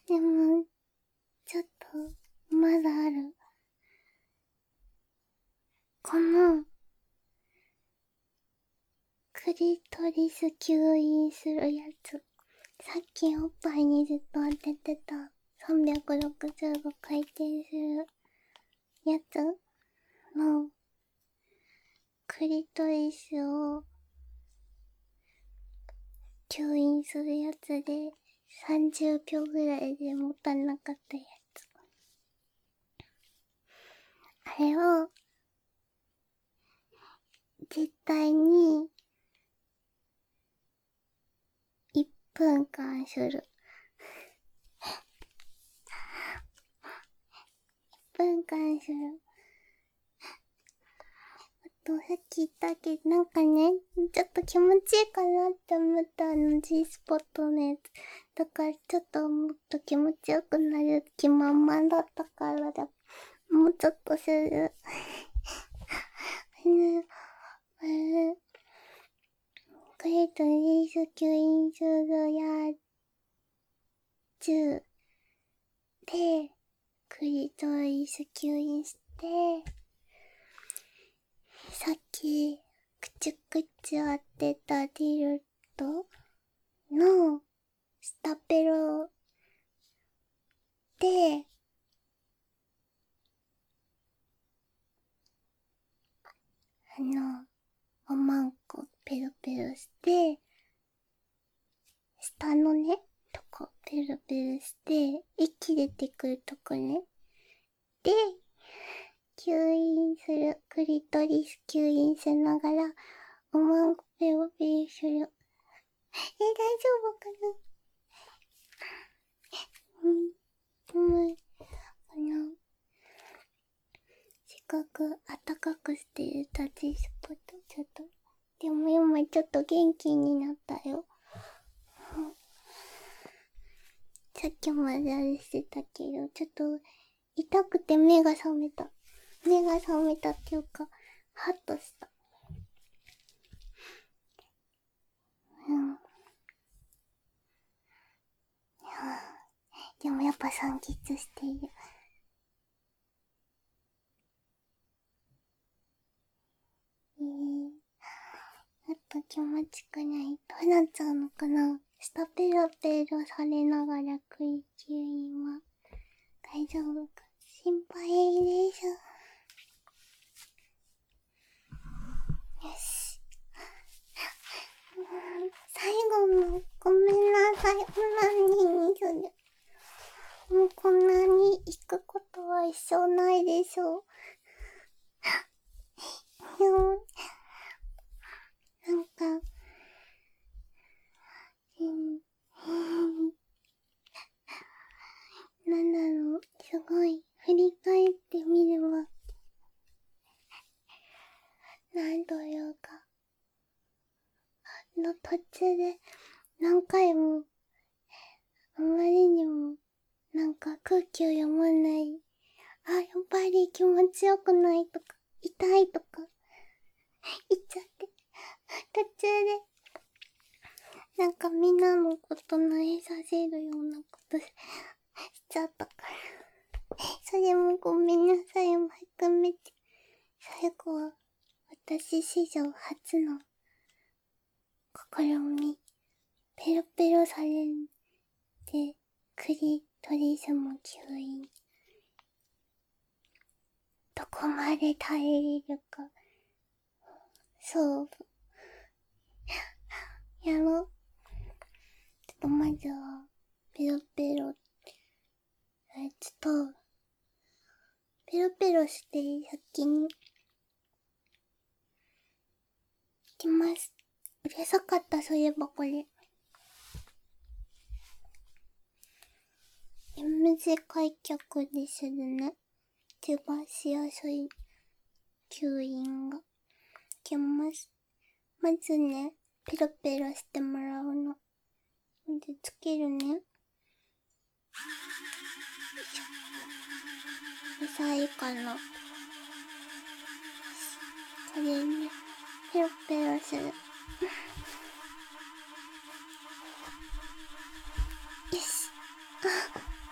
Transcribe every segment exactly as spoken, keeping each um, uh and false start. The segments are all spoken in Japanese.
でも、ちょっと、まだある。この、クリトリス吸引するやつ。さっきおっぱいにずっと当ててたさんびゃくろくじゅうど回転するやつのクリトリスを吸引するやつでさんじゅうびょうぐらいで持たなかったやつ。あれを絶対にいっぷんかんする。いっぷんかんする。あとさっき言ったけど、なんかね、ちょっと気持ちいいかなって思ったあの G スポットのやつ。だからちょっともっと気持ちよくなる気満々だったからだ。もうちょっとする。ね、あれ、クリトリス吸引するやつで、クリトリス吸引して、さっき、くちゅくちゅ当てたディルドの下ペロで、あの、おまんこペロペロして、下のね、とこペロペロして、息出てくるとこね。で、吸引する。クリトリス吸引しながら、おまんこペロペロする。え、大丈夫かな？うん、うん、あの、せっかく暖かくしてるタッチスポット、ちょっと。でも今ちょっと元気になったよ。うん、さっきまであれしてたけど、ちょっと痛くて目が覚めた。目が覚めたっていうか、ハッとした。うん。でもやっぱ酸欠している。えー、やっぱ気持ちくない。どうなっちゃうのかな？下ペロペロされながら食い吸引は大丈夫か？心配でしょ。よし。最後のごめんなさい。何にする？もうこんなに行くことは一生ないでしょう。でも、なんか、うん、なんだろう、すごい、振り返ってみれば、なんというか、の途中で何回も、あまりにも、なんか空気を読まない、あ、やっぱり気持ちよくないとか、痛いとか、言っちゃって、途中で、なんかみんなのこと慣れさせるようなことしちゃったから。それもごめんなさいも含めて、最後は私史上初の試み。ペロペロされて、クリトリスも吸引。どこまで耐えれるか。そう。やろう。ちょっとまずは、ペロペロ、え、ちょっと、ペロペロして先に、いきます。うるさかった、そういえばこれ。エムジ開脚でするね。手ばしやすい吸引が。いきます。まずね、ペロペロしてもらうの。で、つけるね。うさいかな。これね、ペロペロする。よし。あ、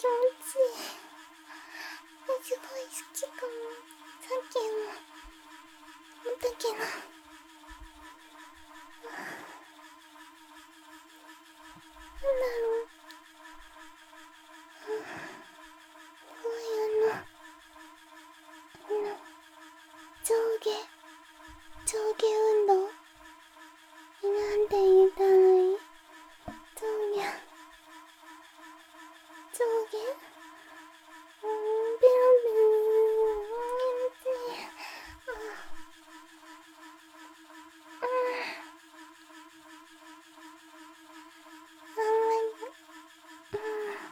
気持ちいい。すごい好きかも。さっきも見たけど、なんだろう。すごいあの、あの、上下、上下運動なんて言ったらいい？上下、上下、うーん、ペロペロ、気持ちいい。ああ、うん、あんまり、うん、うん、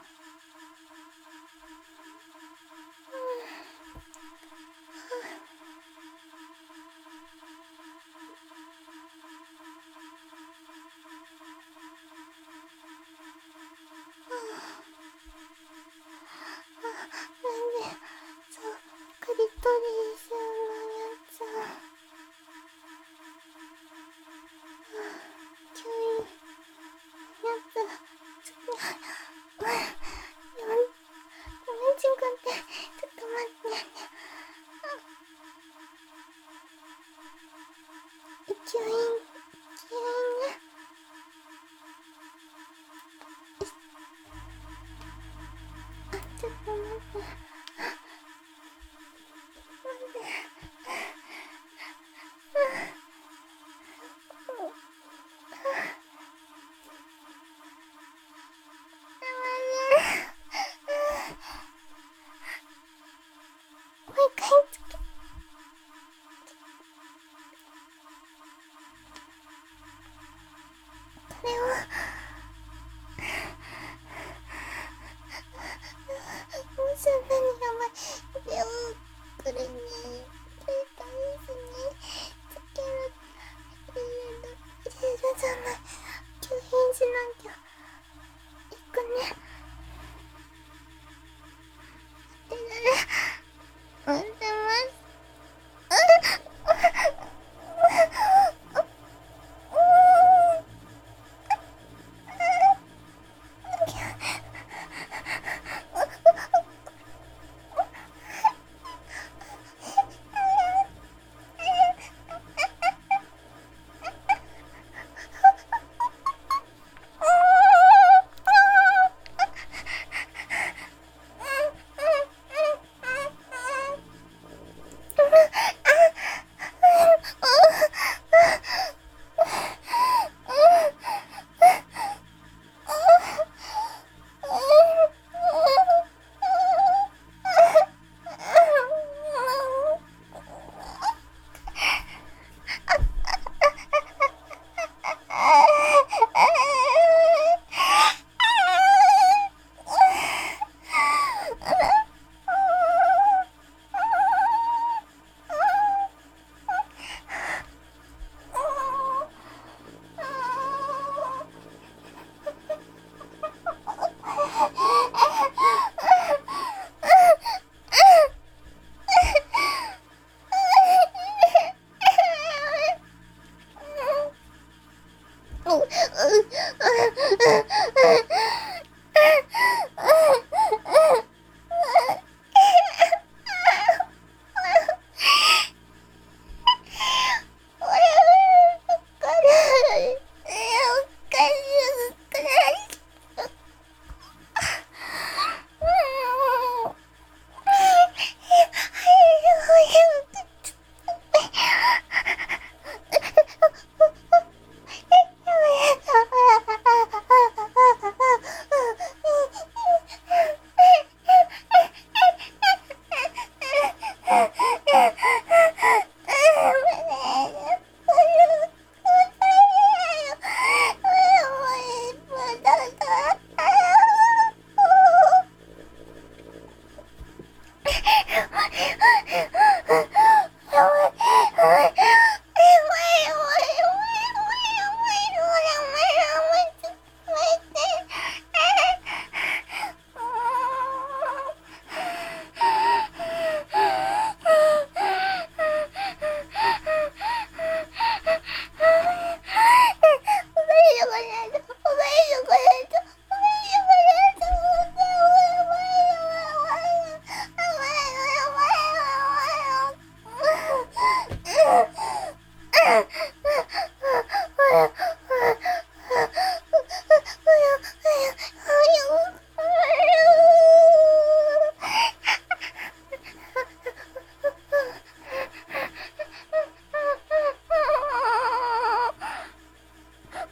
なんで、そう、クリトリスのやつ、キュイやつ、ちょっと、うん、やめ、やめちんかって、ちょっと待って。キュイン、キュインね。あ、ちょっと待って。待って。もう一回つけ。これを、もうそんなにやばい。これを、これに、ついたですね。つける、入れる、入れるじゃない。吸引しなきゃ。いくね。待ってる。待ってます。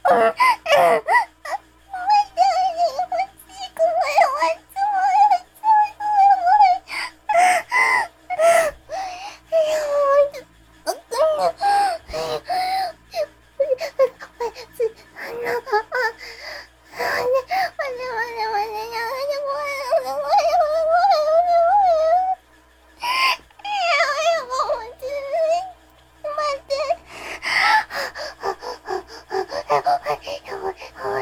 やばい、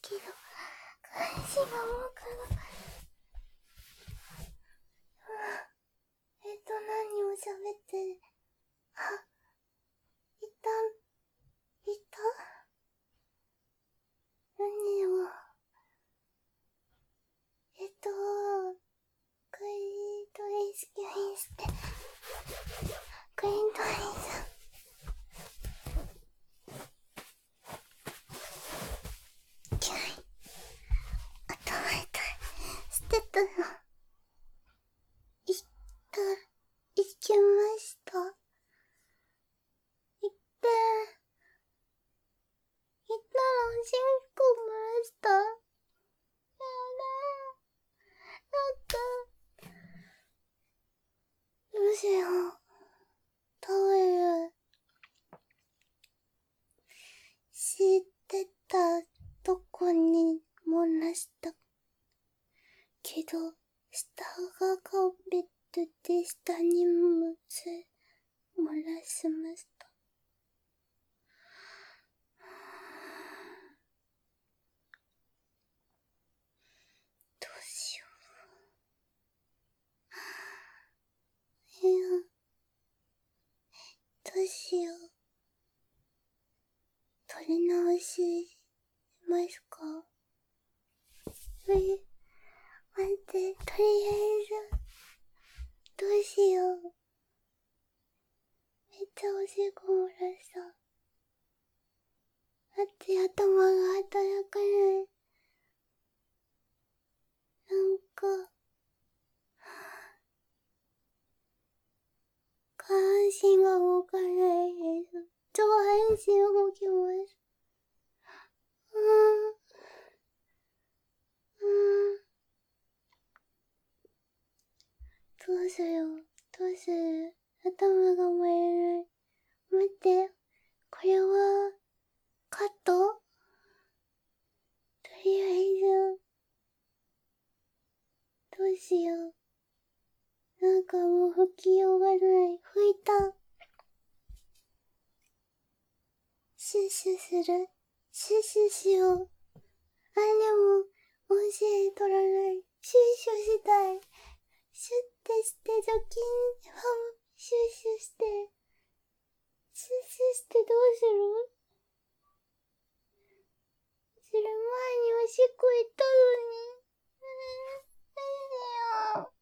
けど、足がもうから。えっと、何を喋ってる。あ、いた、いた何を。えっと、クリートレイスキュインして。クリートレイさん。キュイ。頭痛い。捨てたの。いった、いけました。いって、いったらおしっこ漏らした。やだ。なんか、どうしよう。タオル。知ってたとこに漏らしたけど、下がカーペットで下にもつ漏らしました。どうしよう。いや、どうしよう。取り直しますか？え、待って、とりあえず、どうしよう。めっちゃおしっこ漏らした。だって頭が働かない。なんか、下半身が動かないです。上半身動きます。うーん。うーん。どうするどうする頭が回らない。待って。これは、カット？とりあえず、どうしよう。なんかもう吹きようがない。吹いた。シュッシュする。シュッシュしよう。あ、でも、音声取らない。シュッシュしたい。シュッてして除菌、ファン、シュッシュして。シュッシュしてどうする？する前におしっこ行ったのに。うーん、何よ。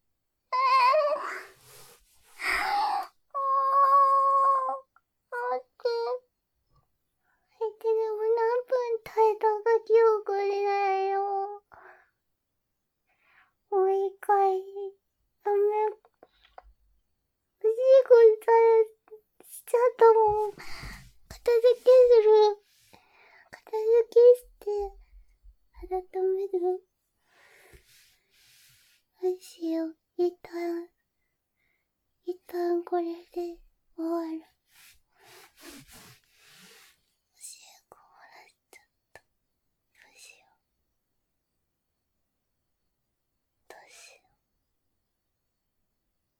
あー。待って。相手でも何分耐えたか記憶にないよ。もう一回、ダメ。おしっこしたら、しちゃったもん。片付けする。片付けして、改める。どうしよう。一旦、一旦これで